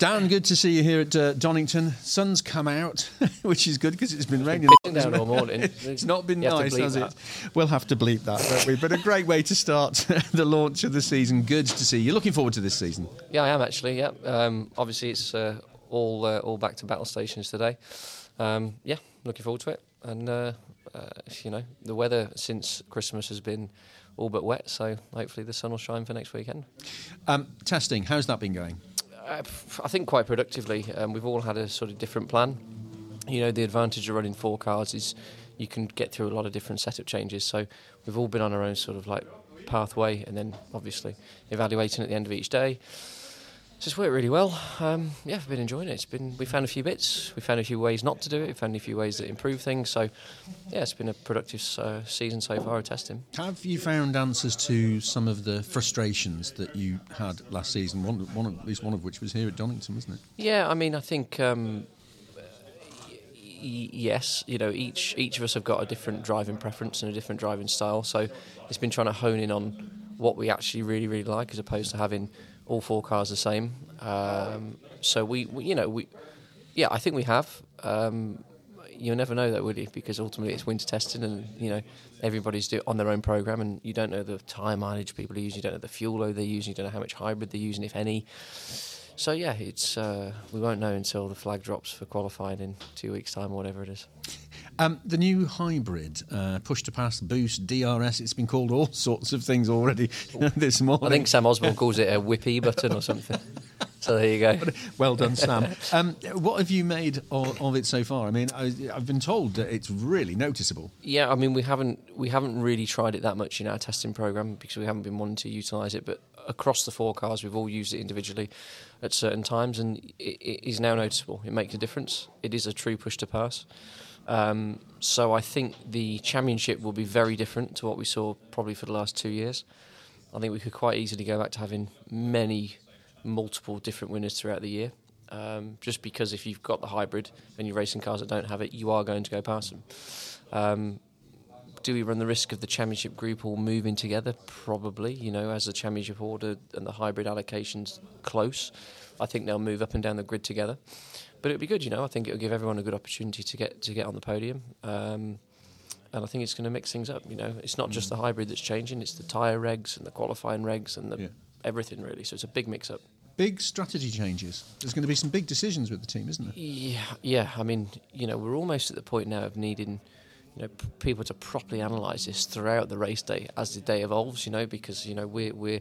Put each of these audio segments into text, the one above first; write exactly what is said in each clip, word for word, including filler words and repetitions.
Dan, good to see you here at uh, Donington. Sun's come out, which is good because it's been raining. It's been down all morning. It's not been You have to nice, bleep has that. it? We'll have to bleep that, won't we? But a great way to start the launch of the season. Good to see you. Looking forward to this season. Yeah, I am actually. Yeah, um, obviously it's uh, all uh, all back to battle stations today. Um, yeah, looking forward to it. And uh, uh, you know, the weather since Christmas has been all but wet, so hopefully the sun will shine for next weekend. Um, testing, how's that been going? Uh, I think quite productively. Um, we've all had a sort of different plan. You know, the advantage of running four cars is you can get through a lot of different setup changes. So we've all been on our own sort of like pathway, and then obviously evaluating at the end of each day. It's just worked really well. Um, yeah, I've been enjoying it. It's been we found a few bits. We found a few ways not to do it. We found a few ways that improve things. So yeah, it's been a productive uh, season so far of testing. Have you found answers to some of the frustrations that you had last season? One, one of, at least one of which was here at Donington, wasn't it? Yeah, I mean, I think um, y- yes. You know, each each of us have got a different driving preference and a different driving style. So it's been trying to hone in on what we actually really, really like, as opposed to having all four cars the same. Um, so we, we, you know, we, yeah, I think we have. Um, you'll never know that, will you? Because ultimately it's winter testing, and you know everybody's do on their own program, and you don't know the tyre mileage people are using, you don't know the fuel load they're using, you don't know how much hybrid they're using, if any. So yeah, it's uh, we won't know until the flag drops for qualifying in two weeks' time or whatever it is. Um, the new hybrid, uh, push to pass, boost, D R S, it's been called all sorts of things already this morning. I think Sam Osborne calls it a whippy button or something. So there you go. Well done, Sam. Um, what have you made of, of it so far? I mean, I, I've been told that it's really noticeable. Yeah, I mean, we haven't we haven't really tried it that much in our testing program because we haven't been wanting to utilise it. But across the four cars, we've all used it individually at certain times, and it, it is now noticeable. It makes a difference. It is a true push to pass. Um, so I think the championship will be very different to what we saw probably for the last two years. I think we could quite easily go back to having many, multiple different winners throughout the year. Um, just because if you've got the hybrid and you're racing cars that don't have it, you are going to go past them. Um, do we run the risk of the championship group all moving together? Probably. You know, as the championship order and the hybrid allocation's close, I think they'll move up and down the grid together. But it'll be good, you know. I think it'll give everyone a good opportunity to get to get on the podium, um, and I think it's going to mix things up. You know, it's not just the hybrid that's changing; it's the tyre regs and the qualifying regs and the Yeah. everything really. So it's a big mix-up. Big strategy changes. There's going to be some big decisions with the team, isn't there? Yeah, yeah. I mean, you know, we're almost at the point now of needing, you know, p- people to properly analyse this throughout the race day as the day evolves. You know, because you know we're we're.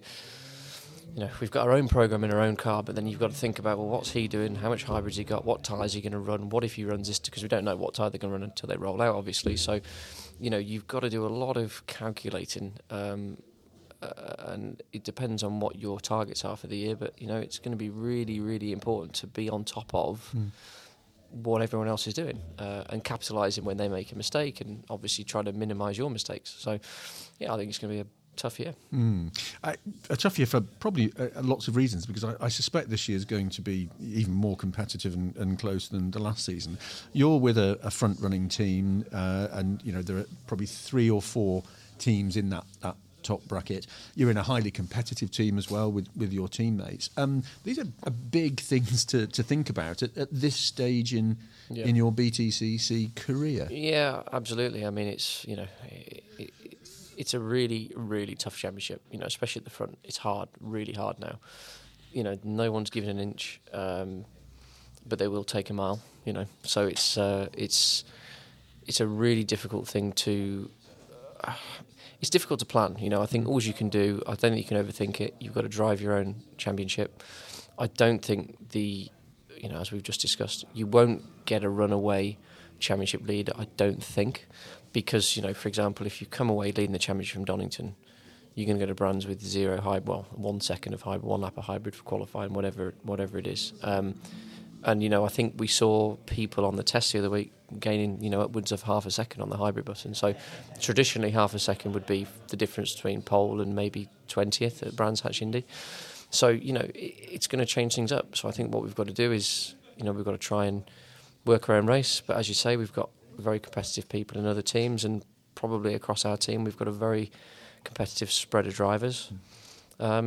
You know, we've got our own programme in our own car, but then you've got to think about, well, what's he doing? How much hybrid's he got? What tyres are he going to run? What if he runs this? Because we don't know what tyre they're going to run until they roll out, obviously. So, you know, you've got to do a lot of calculating, um, uh, and it depends on what your targets are for the year. But, you know, it's going to be really, really important to be on top of mm. what everyone else is doing uh, and capitalising when they make a mistake, and obviously try to minimise your mistakes. So, yeah, I think it's going to be a tough year. Mm. I, a tough year for probably uh, lots of reasons, because I, I suspect this year is going to be even more competitive and, and close than the last season. You're with a, a front-running team, uh, and you know there are probably three or four teams in that, that top bracket. You're in a highly competitive team as well with, with your teammates. Um, these are, are big things to, to think about at, at this stage in yeah. in your B T C C career. Yeah, absolutely. I mean, it's you know. It, it, It's a really, really tough championship, you know, especially at the front. It's hard, really hard now. You know, no one's given an inch, um, but they will take a mile, you know. So it's uh, it's it's a really difficult thing to... Uh, it's difficult to plan, you know. I think all you can do, I don't think you can overthink it. You've got to drive your own championship. I don't think the, you know, as we've just discussed, you won't get a runaway championship lead, I don't think. Because, you know, for example, if you come away leading the championship from Donington, you're going to go to Brands with zero hybrid, well, one second of hybrid, one lap of hybrid for qualifying, whatever whatever it is. Um, and, you know, I think we saw people on the test the other week gaining, you know, upwards of half a second on the hybrid button. So traditionally, half a second would be the difference between pole and maybe twentieth at Brands Hatch Indy. So, you know, it, it's going to change things up. So I think what we've got to do is, you know, we've got to try and work our own race. But as you say, we've got very competitive people in other teams, and probably across our team we've got a very competitive spread of drivers. Um,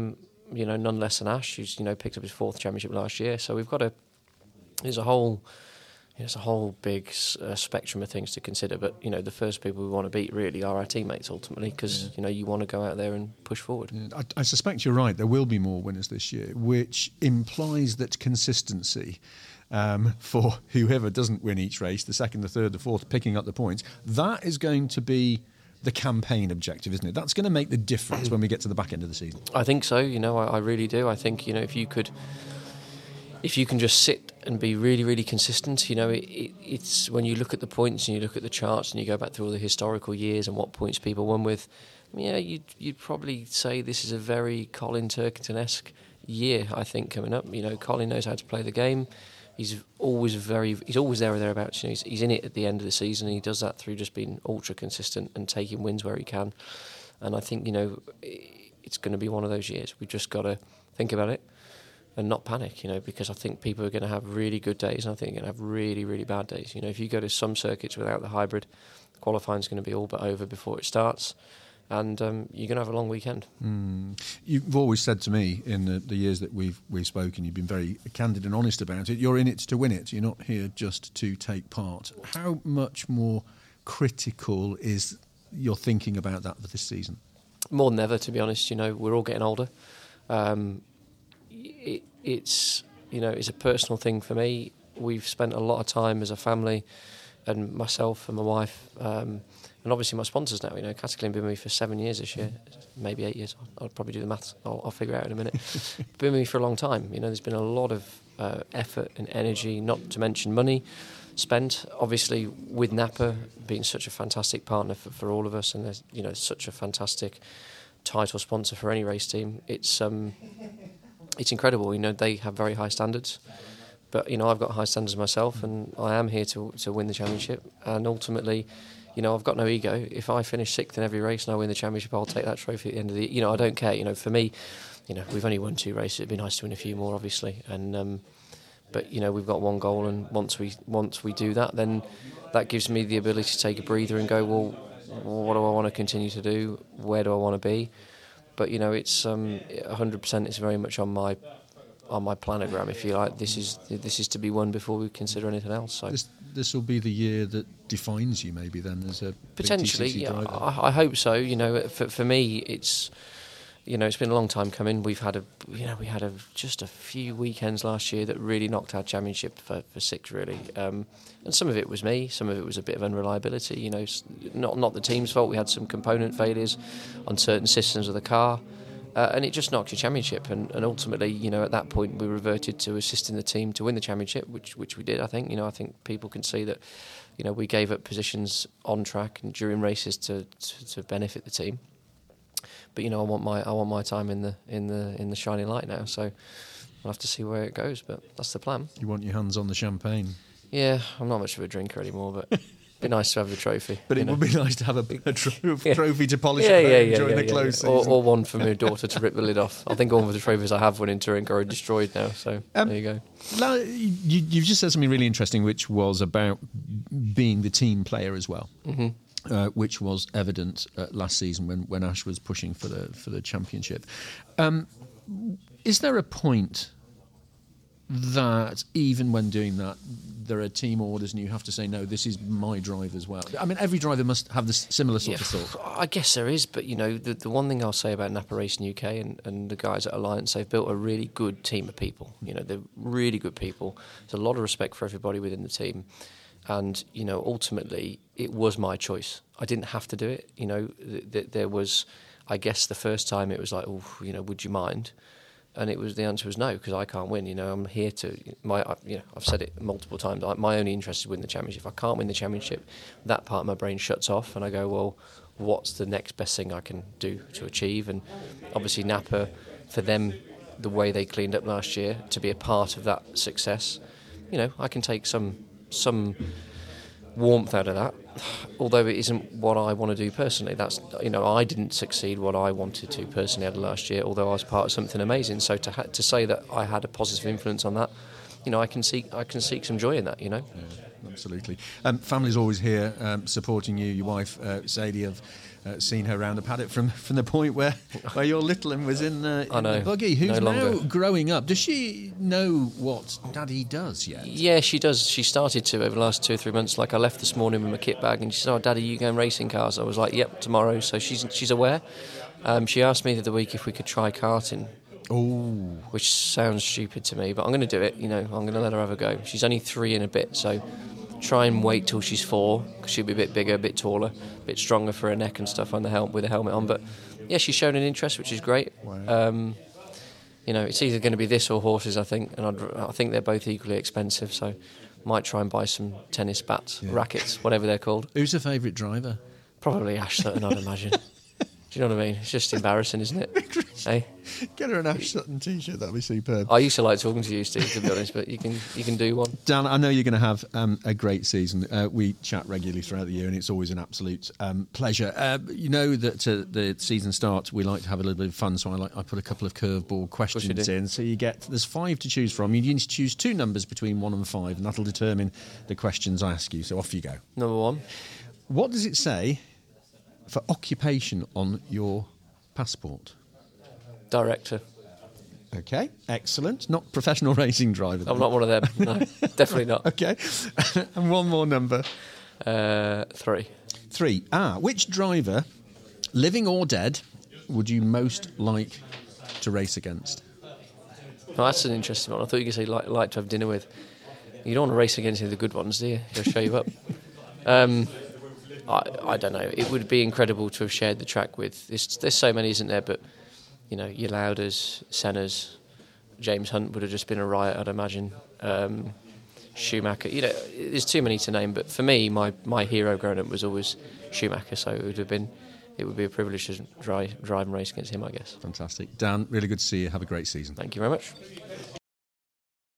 you know, none less than Ash, who's, you know, picked up his fourth championship last year. So we've got a, there's a whole, there's a whole big uh, spectrum of things to consider. But, you know, the first people we want to beat really are our teammates ultimately, because, yeah. you know, you want to go out there and push forward. Yeah, I, I suspect you're right. There will be more winners this year, which implies that consistency um, for whoever doesn't win each race, the second, the third, the fourth, picking up the points, that is going to be the campaign objective, isn't it? That's going to make the difference when we get to the back end of the season. I think so. You know, I, I really do. I think, you know, if you could, if you can just sit and be really, really consistent, you know, it, it, it's when you look at the points and you look at the charts and you go back through all the historical years and what points people won with, yeah, you'd, you'd probably say this is a very Colin Turkington-esque year, I think, coming up. You know, Colin knows how to play the game. He's always very, he's always there or thereabouts. You know, he's, he's in it at the end of the season, and he does that through just being ultra consistent and taking wins where he can. And I think, you know, it's going to be one of those years. We've just got to think about it and not panic, you know, because I think people are going to have really good days, and I think they're going to have really, really bad days. You know, if you go to some circuits without the hybrid, qualifying is going to be all but over before it starts. And um, you're going to have a long weekend. Mm. You've always said to me in the, the years that we've we've spoken, you've been very candid and honest about it. You're in it to win it. You're not here just to take part. How much more critical is your thinking about that for this season? More than ever, to be honest. You know, we're all getting older. Um, it, it's you know, it's a personal thing for me. We've spent a lot of time as a family, and myself and my wife. Um, And obviously my sponsors now, you know, Cataclean been with me for seven years this year, maybe eight years. I'll, I'll probably do the maths. I'll, I'll figure it out in a minute. Been with me for a long time. You know, there's been a lot of uh, effort and energy, not to mention money, spent. Obviously, with Napa being such a fantastic partner for, for all of us, and there's, you know, such a fantastic title sponsor for any race team. It's um, it's incredible. You know, they have very high standards. But, you know, I've got high standards myself, and I am here to to win the championship. And ultimately, you know, I've got no ego. If I finish sixth in every race and I win the championship, I'll take that trophy at the end of the... You know, I don't care. You know, for me, you know, we've only won two races. It'd be nice to win a few more, obviously. And um, but, you know, we've got one goal, and once we once we do that, then that gives me the ability to take a breather and go, well, what do I want to continue to do? Where do I want to be? But, you know, it's um, one hundred percent it's very much on my... on my planogram, if you like. This is this is to be won before we consider anything else. So this this will be the year that defines you, maybe then, as a potentially. T C C Yeah, driver. I, I hope so. You know, for for me, it's you know, it's been a long time coming. We've had a you know we had a just a few weekends last year that really knocked our championship for, for six, really. Um, and some of it was me, some of it was a bit of unreliability. You know, not not the team's fault. We had some component failures on certain systems of the car. Uh, and it just knocked your championship, and, and ultimately, you know, at that point we reverted to assisting the team to win the championship, which which we did. I think, you know, I think people can see that, you know, we gave up positions on track and during races to, to, to benefit the team. But you know, I want my I want my time in the in the in the shining light now. So we'll have to see where it goes, but that's the plan. You want your hands on the champagne? Yeah, I'm not much of a drinker anymore, but. Be nice to have the trophy. But it know. would be nice to have a, a tro- yeah. trophy to polish yeah, at home yeah, yeah, during yeah, the yeah, close yeah. Or, season. or one for my daughter to rip the lid off. I think all of the trophies I have won in Touring are destroyed now, so um, there you go. Now, you, you've just said something really interesting, which was about being the team player as well, mm-hmm. uh, which was evident uh, last season when, when Ash was pushing for the for the championship. Um, is there a point that even when doing that, there are team orders and you have to say, no, this is my drive as well? I mean, every driver must have this similar sort yeah, of thought. I guess there is, but, you know, the, the one thing I'll say about Napa Racing U K and, and the guys at Alliance, they've built a really good team of people. You know, they're really good people. There's a lot of respect for everybody within the team. And, you know, ultimately, it was my choice. I didn't have to do it. You know, th- th- there was, I guess the first time it was like, oh, you know, would you mind? And it was the answer was no, because I can't win. You know, I'm here to my. You know, I've said it multiple times. I, my only interest is win the championship. If I can't win the championship, that part of my brain shuts off, and I go, well, what's the next best thing I can do to achieve? And obviously Napa, for them, the way they cleaned up last year, to be a part of that success, you know, I can take some some warmth out of that. Although it isn't what I want to do personally. That's, you know, I didn't succeed what I wanted to personally out of last year, although I was part of something amazing. So to ha- to say that I had a positive influence on that, you know, I can seek I can seek some joy in that, you know. Yeah, absolutely. Um, family's always here um, supporting you. Your wife, uh, Sadie, have uh, seen her round the paddock from, from the point where, where your little one was in, uh, I in know, the buggy, who's no now longer. growing up. Does she know what Daddy does yet? Yeah, she does. She started to over the last two or three months. Like I left this morning with my kit bag, and she said, "Oh, Daddy, you going racing cars?" I was like, "Yep, tomorrow." So she's she's aware. Um, she asked me the other week if we could try karting. Oh, Which sounds stupid to me, but I'm going to do it. You know, I'm going to let her have a go. She's only three and a bit, so try and wait till she's four, because she'll be a bit bigger, a bit taller, a bit stronger for her neck and stuff on the helmet with a helmet on. But yeah, she's shown an interest, which is great. Wow. Um, you know, it's either going to be this or horses, I think, and I'd, I think they're both equally expensive. So might try and buy some tennis bats, Yeah. rackets, whatever they're called. Who's her favourite driver? Probably Ash Sutton, I'd imagine. Do you know what I mean? It's just embarrassing, isn't it? Hey? Get her an Ash Sutton t-shirt, that'd be superb. I used to like talking to you, Steve, to be honest, but you can you can do one. Dan, I know you're going to have um, a great season. Uh, we chat regularly throughout the year, and it's always an absolute um, pleasure. Uh, you know that uh, the season starts, we like to have a little bit of fun, so I like I put a couple of curveball questions do. in. So you get there's five to choose from. You need to choose two numbers between one and five, and that'll determine the questions I ask you. So off you go. Number one. What does it say for occupation on your passport? Director. Okay, excellent. Not professional racing driver. I'm not one of them. No, definitely not. Okay, and one more number. Uh, three. Three. Ah, which driver, living or dead, would you most like to race against? Oh, that's an interesting one. I thought you could say like, like to have dinner with. You don't want to race against any of the good ones, do you? They'll show you up. Um, I, I don't know. It would be incredible to have shared the track with. There's, there's so many, isn't there? But you know, your Lauders, Sennas, James Hunt would have just been a riot, I'd imagine. Um, Schumacher. You know, there's too many to name. But for me, my, my hero growing up was always Schumacher. So it would have been, it would be a privilege to drive, drive and race against him, I guess. Fantastic. Dan, really good to see you. Have a great season. Thank you very much.